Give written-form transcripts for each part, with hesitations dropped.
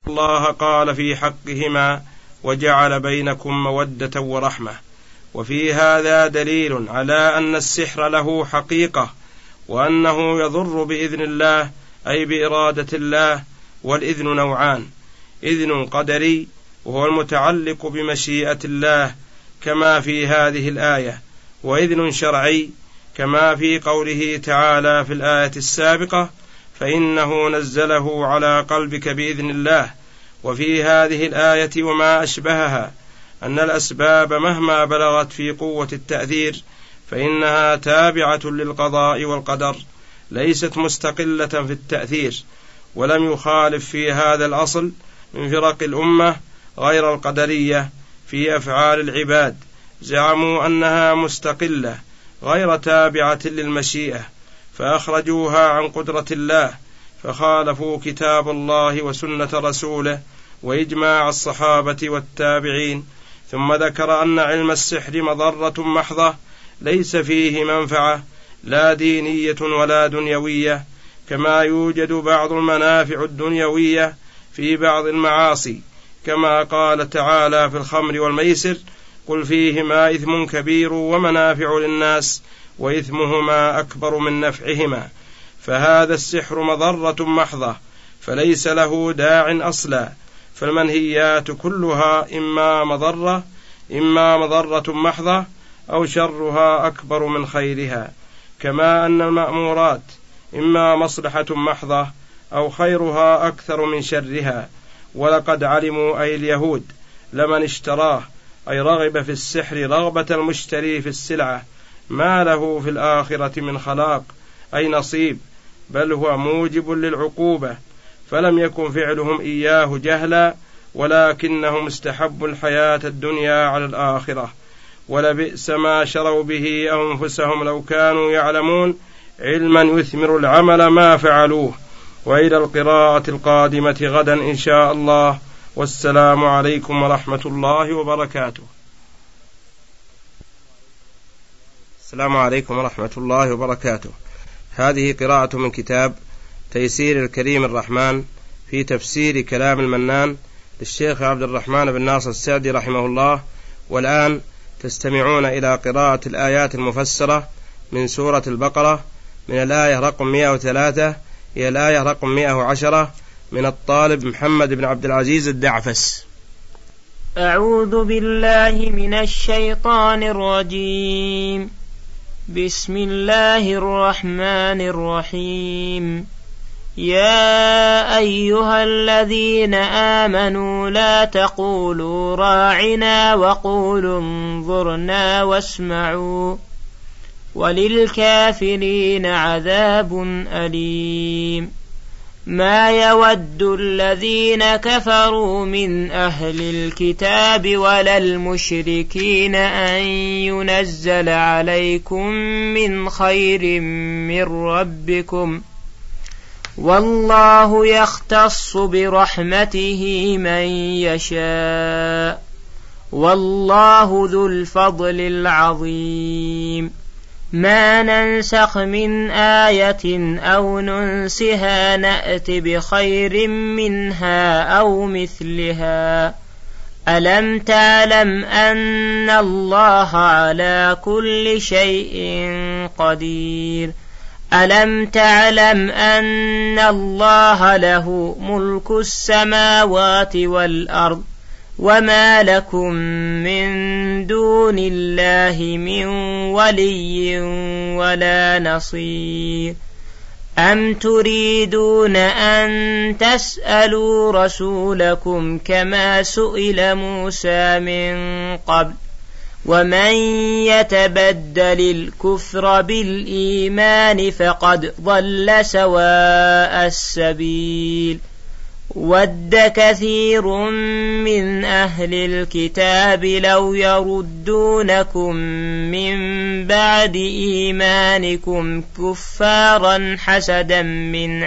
الله قال في حقهما وجعل بينكم مودة ورحمة. وفي هذا دليل على أن السحر له حقيقة، وأنه يضر بإذن الله أي بإرادة الله. والإذن نوعان: إذن قدري وهو المتعلق بمشيئة الله كما في هذه الآية، وإذن شرعي كما في قوله تعالى في الآية السابقة: فإنه نزله على قلبك بإذن الله. وفي هذه الآية وما أشبهها أن الأسباب مهما بلغت في قوة التأثير فإنها تابعة للقضاء والقدر، ليست مستقلة في التأثير. ولم يخالف في هذا الأصل من فرق الأمة غير القدرية في أفعال العباد، زعموا أنها مستقلة غير تابعة للمشيئة فأخرجوها عن قدرة الله، فخالفوا كتاب الله وسنة رسوله وإجماع الصحابة والتابعين. ثم ذكر أن علم السحر مضرة محضة ليس فيه منفعة لا دينية ولا دنيوية، كما يوجد بعض المنافع الدنيوية في بعض المعاصي، كما قال تعالى في الخمر والميسر: قل فيهما إثم كبير ومنافع للناس وإثمهما أكبر من نفعهما. فهذا السحر مضرة محضة فليس له داع أصلا، فالمنهيات كلها إما مضرة محضة أو شرها أكبر من خيرها، كما أن المأمورات إما مصلحة محضة أو خيرها أكثر من شرها. ولقد علموا أي اليهود لمن اشتراه أي رغب في السحر رغبة المشتري في السلعة ما له في الآخرة من خلاق أي نصيب، بل هو موجب للعقوبة. فلم يكن فعلهم إياه جهلا، ولكنهم استحبوا الحياة الدنيا على الآخرة. ولبئس ما شروا به أنفسهم لو كانوا يعلمون علما يثمر العمل ما فعلوه. وإلى القراءة القادمة غدا إن شاء الله، والسلام عليكم ورحمة الله وبركاته. السلام عليكم ورحمة الله وبركاته. هذه قراءة من كتاب تيسير الكريم الرحمن في تفسير كلام المنان للشيخ عبد الرحمن بن ناصر السعدي رحمه الله. والآن تستمعون إلى قراءة الآيات المفسرة من سورة البقرة من الآية رقم 103 إلى الآية رقم 110 من الطالب محمد بن عبد العزيز الدعفس. أعوذ بالله من الشيطان الرجيم. بسم الله الرحمن الرحيم. يا أيها الذين آمنوا لا تقولوا راعنا وقولوا انظرنا واسمعوا وللكافرين عذاب أليم. ما يود الذين كفروا من أهل الكتاب ولا المشركين أن ينزل عليكم من خير من ربكم، والله يختص برحمته من يشاء، والله ذو الفضل العظيم. ما ننسخ من آية أو ننسها نأت بخير منها أو مثلها. ألم تعلم أن الله على كل شيء قدير؟ ألم تعلم أن الله له ملك السماوات والأرض وما لكم من دون الله من ولي ولا نصير؟ أم تريدون أن تسألوا رسولكم كما سئل موسى من قبل؟ ومن يتبدل الكفر بالإيمان فقد ضل سواء السبيل. ود كثير من أهل الكتاب لو يردونكم من بعد إيمانكم كفارا حسدا من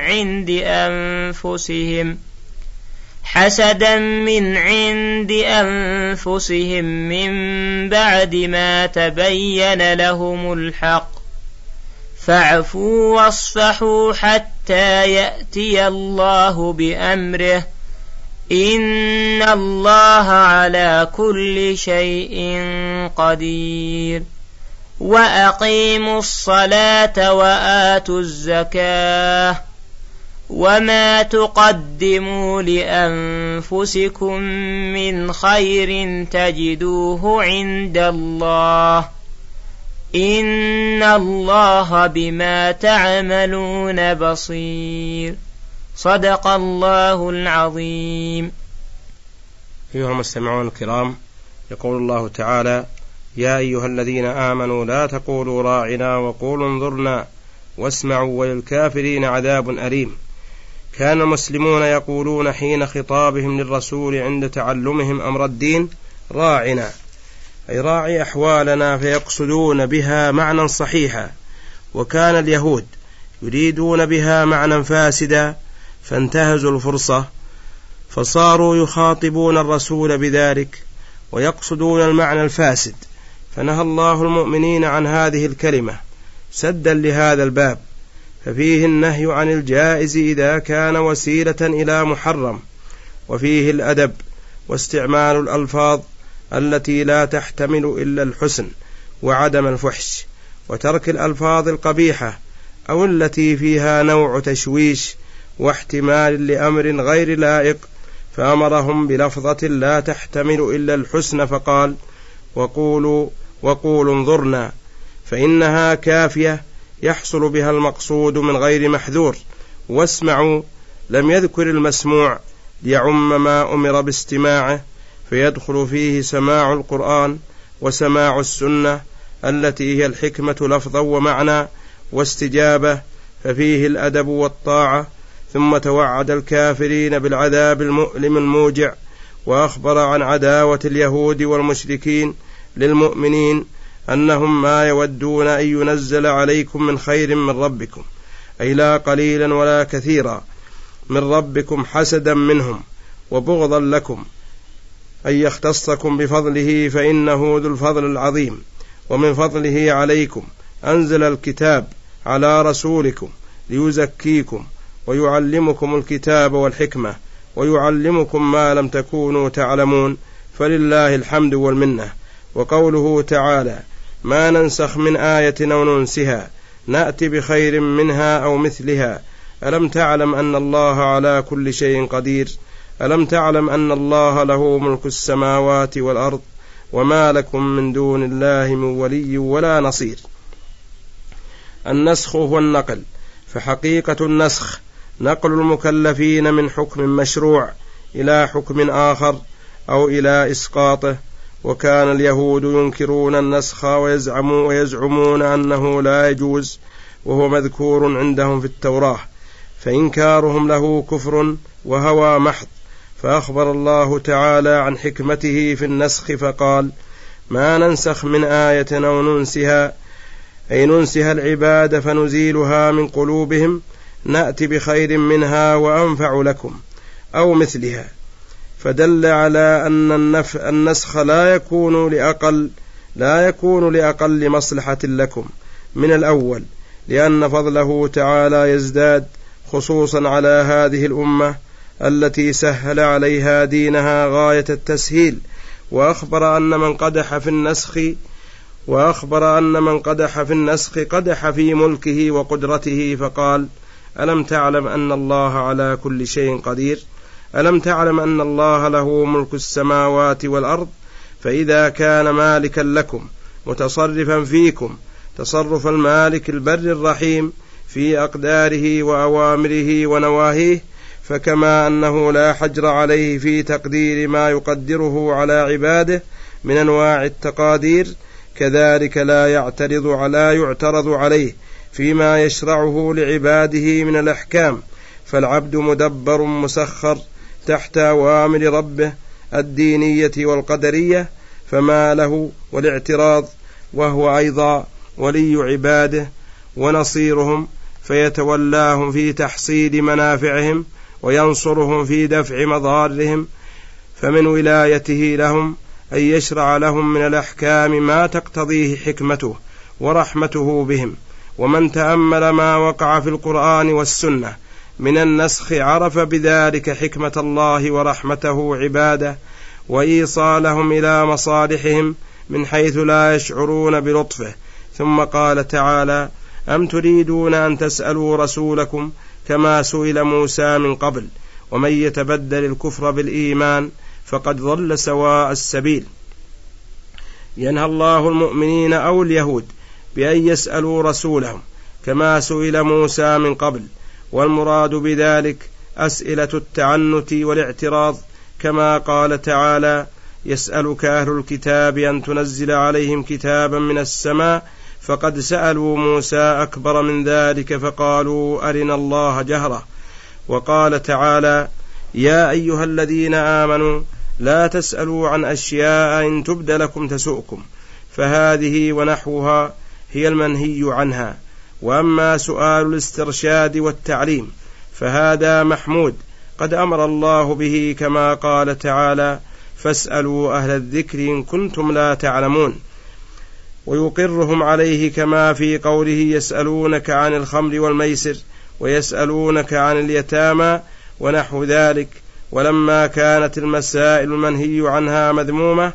عند أنفسهم من بعد ما تبين لهم الحق، فاعفوا واصفحوا حتى يأتي الله بأمره، إن الله على كل شيء قدير وأقيموا الصلاة وآتوا الزكاة وما تقدموا لأنفسكم من خير تجدوه عند الله إن الله بما تعملون بصير صدق الله العظيم. أيها المستمعون الكرام، يقول الله تعالى: يا أيها الذين آمنوا لا تقولوا راعنا وقولوا انظرنا واسمعوا وللكافرين عذاب أليم. كان المسلمون يقولون حين خطابهم للرسول عند تعلمهم أمر الدين: راعنا، أي راعي أحوالنا، فيقصدون بها معنى صحيحا، وكان اليهود يريدون بها معنى فاسدا، فانتهزوا الفرصة فصاروا يخاطبون الرسول بذلك ويقصدون المعنى الفاسد، فنهى الله المؤمنين عن هذه الكلمة سدا لهذا الباب، ففيه النهي عن الجائز إذا كان وسيلة إلى محرم، وفيه الأدب واستعمال الألفاظ التي لا تحتمل إلا الحسن وعدم الفحش، وترك الألفاظ القبيحة أو التي فيها نوع تشويش واحتمال لأمر غير لائق، فأمرهم بلفظة لا تحتمل إلا الحسن، فقال: وقولوا انظرنا، فإنها كافية يحصل بها المقصود من غير محذور. واسمعوا لم يذكر المسموع ليعم ما أمر باستماعه، فيدخل فيه سماع القرآن وسماع السنة التي هي الحكمة لفظا ومعنى واستجابة، ففيه الأدب والطاعة. ثم توعد الكافرين بالعذاب المؤلم الموجع، وأخبر عن عداوة اليهود والمشركين للمؤمنين، أنهم ما يودون أن ينزل عليكم من خير من ربكم، أي لا قليلا ولا كثيرا من ربكم، حسدا منهم وبغضا لكم، أن يختصكم بفضله، فإنه ذو الفضل العظيم. ومن فضله عليكم أنزل الكتاب على رسولكم ليزكيكم ويعلمكم الكتاب والحكمة ويعلمكم ما لم تكونوا تعلمون، فلله الحمد والمنة. وقوله تعالى: ما ننسخ من آية أو ننسها نأتي بخير منها أو مثلها، ألم تعلم أن الله على كل شيء قدير، ألم تعلم أن الله له ملك السماوات والأرض، وما لكم من دون الله من ولي ولا نصير. النسخ هو النقل، فحقيقة النسخ نقل المكلفين من حكم مشروع إلى حكم آخر أو إلى إسقاطه. وكان اليهود ينكرون النسخ ويزعمون أنه لا يجوز، وهو مذكور عندهم في التوراة، فإنكارهم له كفر وهوى محض. فأخبر الله تعالى عن حكمته في النسخ فقال: ما ننسخ من آية أو ننسها، أي ننسها العباد فنزيلها من قلوبهم، نأتي بخير منها وأنفع لكم أو مثلها. فدل على أن النسخ لا يكون لأقل مصلحة لكم من الأول، لأن فضله تعالى يزداد، خصوصا على هذه الأمة التي سهل عليها دينها غاية التسهيل. وأخبر أن من قدح في النسخ قدح في ملكه وقدرته، فقال: ألم تعلم أن الله على كل شيء قدير، ألم تعلم أن الله له ملك السماوات والأرض. فإذا كان مالكا لكم متصرفا فيكم تصرف المالك البر الرحيم في أقداره وأوامره ونواهيه، فكما أنه لا حجر عليه في تقدير ما يقدره على عباده من أنواع التقادير، كذلك لا يعترض عليه فيما يشرعه لعباده من الأحكام، فالعبد مدبر مسخر تحت أوامر ربه الدينية والقدرية، فما له والاعتراض، وهو أيضا ولي عباده ونصيرهم، فيتولاهم في تحصيل منافعهم وينصرهم في دفع مضارهم. فمن ولايته لهم أن يشرع لهم من الأحكام ما تقتضيه حكمته ورحمته بهم. ومن تأمل ما وقع في القرآن والسنة من النسخ عرف بذلك حكمة الله ورحمته عباده وإيصالهم إلى مصالحهم من حيث لا يشعرون بلطفه. ثم قال تعالى: أم تريدون أن تسألوا رسولكم كما سئل موسى من قبل ومن يتبدل الكفر بالإيمان فقد ضل سواء السبيل. ينهى الله المؤمنين أو اليهود بأن يسألوا رسولهم كما سئل موسى من قبل، والمراد بذلك أسئلة التعنت والاعتراض، كما قال تعالى: يسألك أهل الكتاب أن تنزل عليهم كتابا من السماء فقد سألوا موسى أكبر من ذلك فقالوا أرنا الله جهرة. وقال تعالى: يا أيها الذين آمنوا لا تسألوا عن أشياء إن تبد لكم تسؤكم، فهذه ونحوها هي المنهي عنها. وأما سؤال الاسترشاد والتعليم فهذا محمود قد أمر الله به، كما قال تعالى: فاسألوا أهل الذكر إن كنتم لا تعلمون، ويقرهم عليه كما في قوله: يسألونك عن الخمر والميسر ويسألونك عن اليتامى ونحو ذلك. ولما كانت المسائل المنهي عنها مذمومة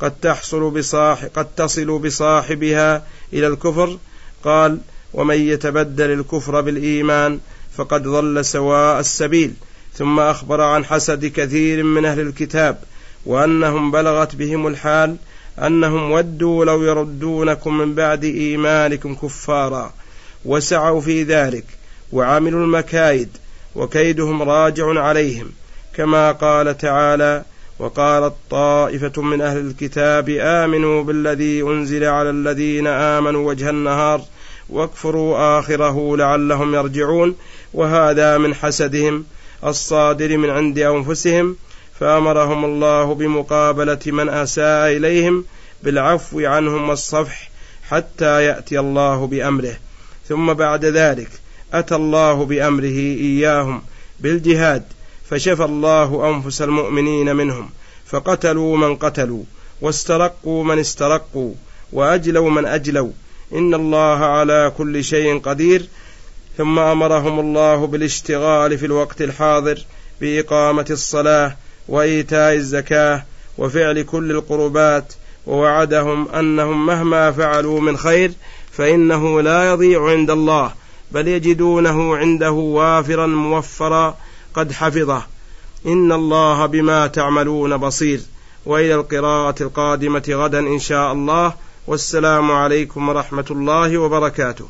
قد تصل بصاحبها إلى الكفر، قال: ومن يتبدل الكفر بالإيمان فقد ضل سواء السبيل. ثم أخبر عن حسد كثير من أهل الكتاب وأنهم بلغت بهم الحال أنهم ودوا لو يردونكم من بعد إيمانكم كفارا، وسعوا في ذلك وعملوا المكايد وكيدهم راجع عليهم، كما قال تعالى: وقالت طائفة من أهل الكتاب آمنوا بالذي أنزل على الذين آمنوا وجه النهار واكفروا آخره لعلهم يرجعون. وهذا من حسدهم الصادر من عند أنفسهم، فأمرهم الله بمقابلة من أساء إليهم بالعفو عنهم والصفح حتى يأتي الله بأمره. ثم بعد ذلك أتى الله بأمره إياهم بالجهاد، فشفى الله أنفس المؤمنين منهم، فقتلوا من قتلوا واسترقوا من استرقوا وأجلوا من أجلوا، إن الله على كل شيء قدير. ثم أمرهم الله بالاشتغال في الوقت الحاضر بإقامة الصلاة وإيتاء الزكاة وفعل كل القربات، ووعدهم أنهم مهما فعلوا من خير فإنه لا يضيع عند الله، بل يجدونه عنده وافرا موفرا قد حفظه، إن الله بما تعملون بصير. وإلى القراءة القادمة غدا إن شاء الله، والسلام عليكم ورحمة الله وبركاته.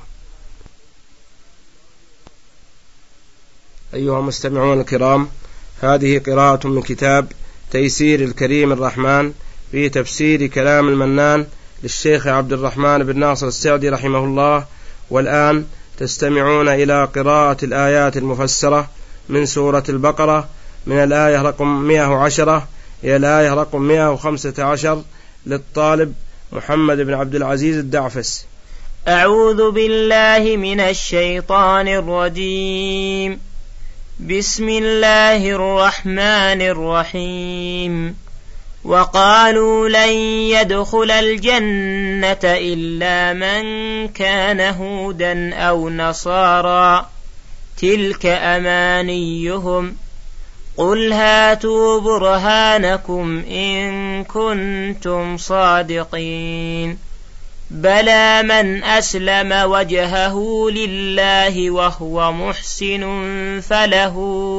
أيها المستمعون الكرام، هذه قراءة من كتاب تيسير الكريم الرحمن في تفسير كلام المنان للشيخ عبد الرحمن بن ناصر السعدي رحمه الله. والآن تستمعون إلى قراءة الآيات المفسرة من سورة البقرة من الآية رقم 110 إلى الآية رقم 115 للطالب محمد بن عبد العزيز الدعفس. أعوذ بالله من الشيطان الرجيم. بسم الله الرحمن الرحيم. وقالوا لن يدخل الجنة إلا من كان هودا أو نصارى تلك أمانيهم قل هاتوا برهانكم إن كنتم صادقين بلى من أسلم وجهه لله وهو محسن فله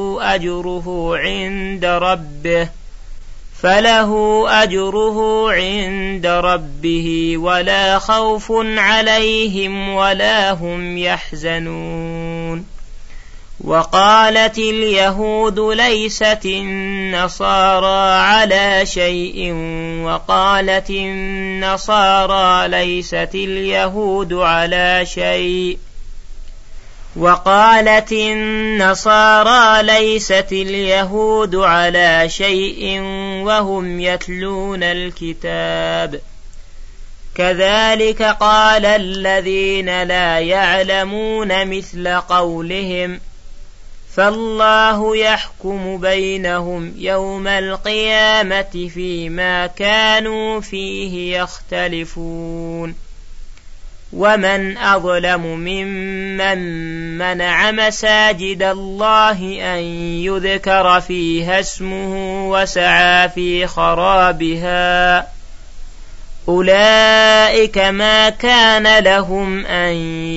أجره عند ربه ولا خوف عليهم ولا هم يحزنون. وقالت اليهود ليست النصارى على شيء وقالت النصارى ليست اليهود على شيء وهم يتلون الكتاب كذلك قال الذين لا يعلمون مثل قولهم فالله يحكم بينهم يوم القيامة فيما كانوا فيه يختلفون. ومن أظلم ممن منع مساجد الله أن يذكر فيها اسمه وسعى في خرابها أولئك ما كان لهم أن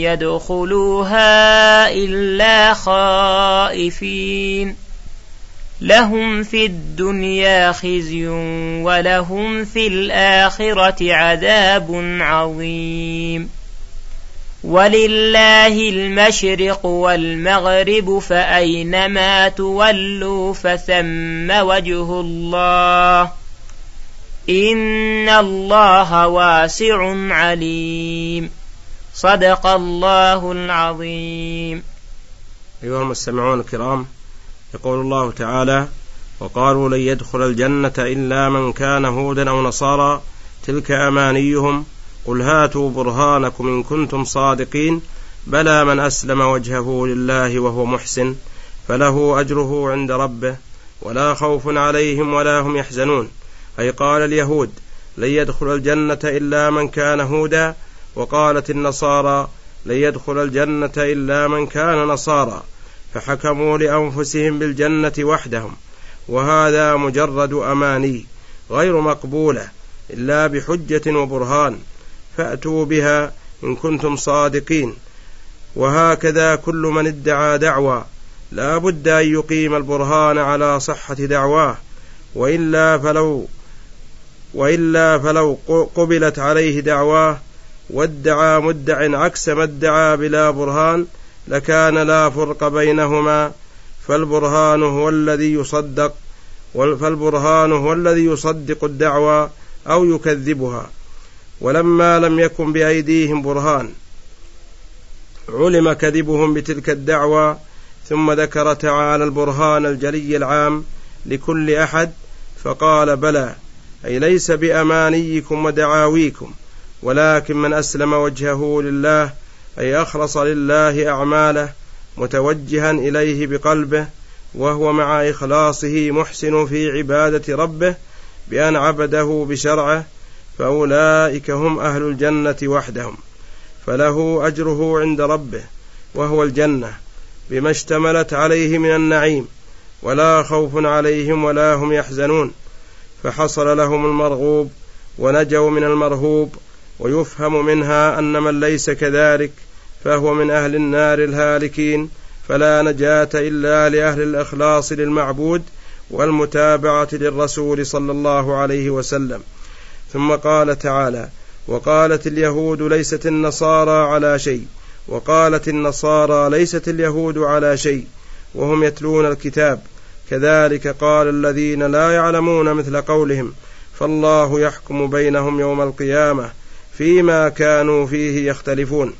يدخلوها إلا خائفين لهم في الدنيا خزي ولهم في الآخرة عذاب عظيم ولله المشرق والمغرب فأينما تولوا فثم وجه الله إن الله واسع عليم صدق الله العظيم. أيها المستمعون الكرام، يقول الله تعالى: وقالوا لن يدخل الجنة إلا من كان هودا أو نصارى تلك أمانيهم قل هاتوا برهانكم إن كنتم صادقين بلى من أسلم وجهه لله وهو محسن فله أجره عند ربه ولا خوف عليهم ولا هم يحزنون. أي قال اليهود لن يدخل الجنة إلا من كان هودا، وقالت النصارى لن يدخل الجنة إلا من كان نصارى، فحكموا لأنفسهم بالجنة وحدهم، وهذا مجرد أماني غير مقبولة إلا بحجة وبرهان، فأتوا بها إن كنتم صادقين. وهكذا كل من ادعى دعوى لا بد أن يقيم البرهان على صحة دعواه، وإلا فلو قبلت عليه دعواه وادعى مدع عكس ما ادعى بلا برهان لكان لا فرق بينهما، فالبرهان هو الذي يصدق الدعوى أو يكذبها. ولما لم يكن بأيديهم برهان علم كذبهم بتلك الدعوى، ثم ذكر تعالى البرهان الجلي العام لكل أحد فقال بلى، أي ليس بأمانيكم ودعاويكم، ولكن من أسلم وجهه لله، أي أخلص لله أعماله متوجها إليه بقلبه، وهو مع إخلاصه محسن في عبادة ربه بأن عبده بشرعه، فأولئك هم أهل الجنة وحدهم، فله أجره عند ربه وهو الجنة بما اشتملت عليه من النعيم، ولا خوف عليهم ولا هم يحزنون، فحصل لهم المرغوب ونجوا من المرهوب. ويفهم منها أن من ليس كذلك فهو من أهل النار الهالكين، فلا نجاة إلا لأهل الإخلاص للمعبود والمتابعة للرسول صلى الله عليه وسلم. ثم قال تعالى: وقالت اليهود ليست النصارى على شيء، وقالت النصارى ليست اليهود على شيء وهم يتلون الكتاب، كذلك قال الذين لا يعلمون مثل قولهم، فالله يحكم بينهم يوم القيامة فيما كانوا فيه يختلفون.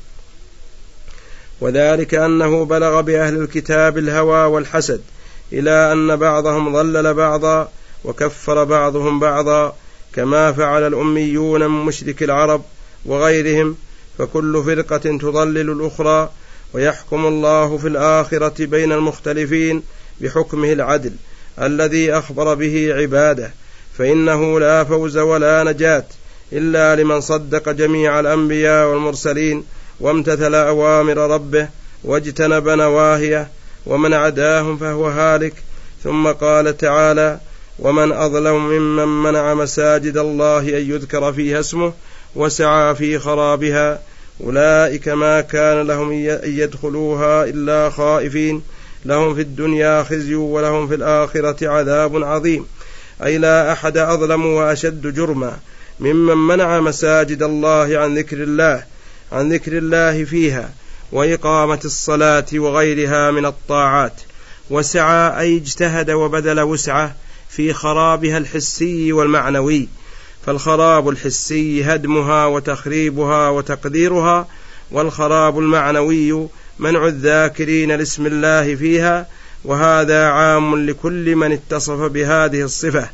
وذلك أنه بلغ بأهل الكتاب الهوى والحسد إلى أن بعضهم ضلل بعضا وكفر بعضهم بعضا، كما فعل الأميون من مشرك العرب وغيرهم، فكل فرقة تضلل الأخرى، ويحكم الله في الآخرة بين المختلفين بحكمه العدل الذي أخبر به عباده، فإنه لا فوز ولا نجاة إلا لمن صدق جميع الأنبياء والمرسلين وامتثل أوامر ربه واجتنب نواهيه، ومن عداهم فهو هالك. ثم قال تعالى: ومن أظلم ممن منع مساجد الله أن يذكر فيها اسمه وسعى في خرابها أولئك ما كان لهم أن يدخلوها إلا خائفين لهم في الدنيا خزي ولهم في الآخرة عذاب عظيم. أي لا أحد أظلم وأشد جرما ممن منع مساجد الله عن ذكر الله فيها وإقامة الصلاة وغيرها من الطاعات، وسعى أي اجتهد وبذل وسعه في خرابها الحسي والمعنوي. فالخراب الحسي هدمها وتخريبها وتقديرها، والخراب المعنوي منع الذاكرين لاسم الله فيها، وهذا عام لكل من اتصف بهذه الصفة.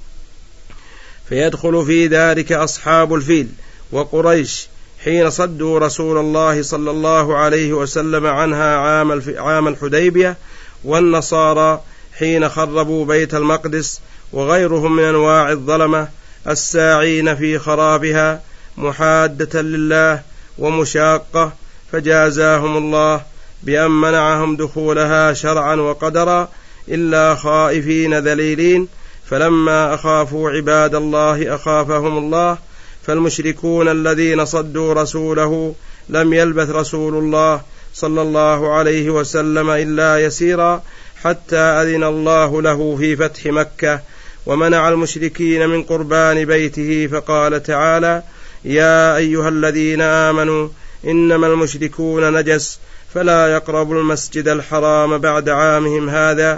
فيدخل في ذلك أصحاب الفيل وقريش حين صدوا رسول الله صلى الله عليه وسلم عنها عام الحديبية، والنصارى حين خربوا بيت المقدس، وغيرهم من أنواع الظلمة الساعين في خرابها محادة لله ومشاقة، فجازاهم الله بأن منعهم دخولها شرعا وقدرا إلا خائفين ذليلين، فلما أخافوا عباد الله أخافهم الله. فالمشركون الذين صدوا رسوله لم يلبث رسول الله صلى الله عليه وسلم إلا يسيرا حتى أذن الله له في فتح مكة، ومنع المشركين من قربان بيته، فقال تعالى: يا أيها الذين آمنوا إنما المشركون نجس فلا يقربوا المسجد الحرام بعد عامهم هذا.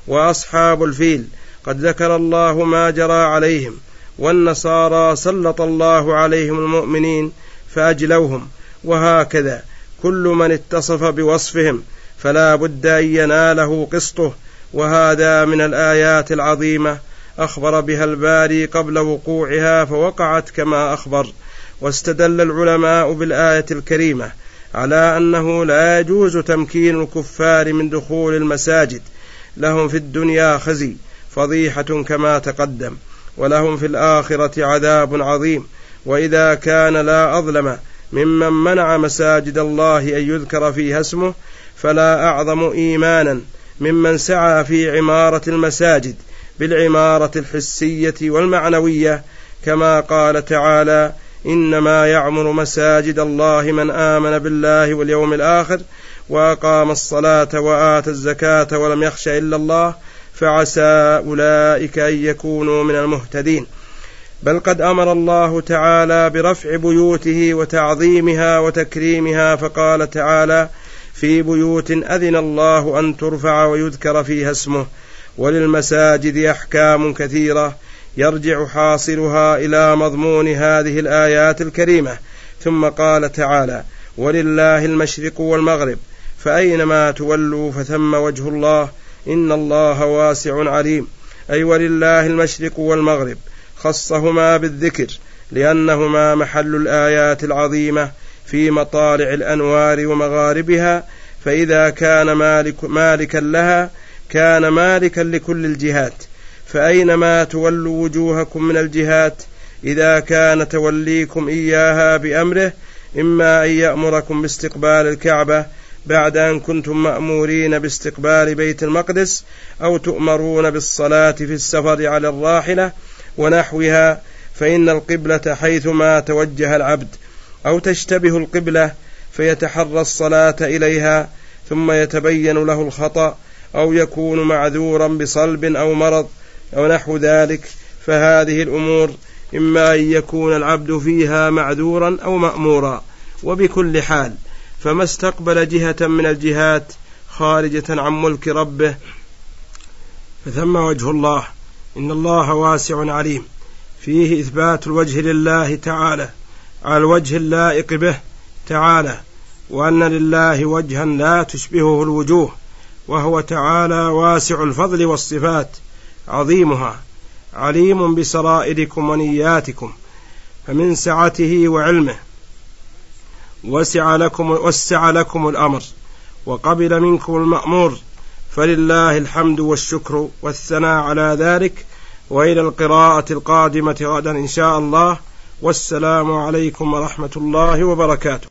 وأصحاب الفيل قد ذكر الله ما جرى عليهم، والنصارى سلط الله عليهم المؤمنين فأجلوهم، وهكذا كل من اتصف بوصفهم فلا بد أن يناله قسطه. وهذا من الآيات العظيمة أخبر بها الباري قبل وقوعها فوقعت كما أخبر. واستدل العلماء بالآية الكريمة على أنه لا يجوز تمكين الكفار من دخول المساجد، لهم في الدنيا خزي فضيحة كما تقدم، ولهم في الآخرة عذاب عظيم. وإذا كان لا أظلم ممن منع مساجد الله أن يذكر فيها اسمه، فلا أعظم إيمانا ممن سعى في عمارة المساجد بالعمارة الحسية والمعنوية، كما قال تعالى: إنما يعمر مساجد الله من آمن بالله واليوم الآخر وأقام الصلاة وآتى الزكاة ولم يخش إلا الله فعسى أولئك أن يكونوا من المهتدين. بل قد أمر الله تعالى برفع بيوته وتعظيمها وتكريمها، فقال تعالى: في بيوت أذن الله أن ترفع ويذكر فيها اسمه. وللمساجد أحكام كثيرة يرجع حاصلها إلى مضمون هذه الآيات الكريمة. ثم قال تعالى: ولله المشرق والمغرب فأينما تولوا فثم وجه الله إن الله واسع عليم. أي ولله المشرق والمغرب، خصهما بالذكر لأنهما محل الآيات العظيمة في مطالع الأنوار ومغاربها، فإذا كان مالكا لها كان مالكا لكل الجهات. فأينما تولوا وجوهكم من الجهات، إذا كان توليكم إياها بأمره، إما أن يأمركم باستقبال الكعبة بعد أن كنتم مأمورين باستقبال بيت المقدس، أو تؤمرون بالصلاة في السفر على الراحلة ونحوها، فإن القبلة حيثما توجه العبد، أو تشتبه القبلة فيتحرى الصلاة إليها ثم يتبين له الخطأ، أو يكون معذورا بصلب أو مرض أو نحو ذلك. فهذه الأمور إما أن يكون العبد فيها معذورا أو مأمورا. وبكل حال فما استقبل جهة من الجهات خارجة عن ملك ربه فثم وجه الله إن الله واسع عليم. فيه إثبات الوجه لله تعالى على الوجه اللائق به تعالى، وأن لله وجها لا تشبهه الوجوه، وهو تعالى واسع الفضل والصفات عظيمها، عليم بسرائركم ونياتكم، فمن سعته وعلمه وسع لكم الأمر وقبل منكم المأمور، فلله الحمد والشكر والثناء على ذلك. وإلى القراءة القادمة غدا إن شاء الله، والسلام عليكم ورحمة الله وبركاته.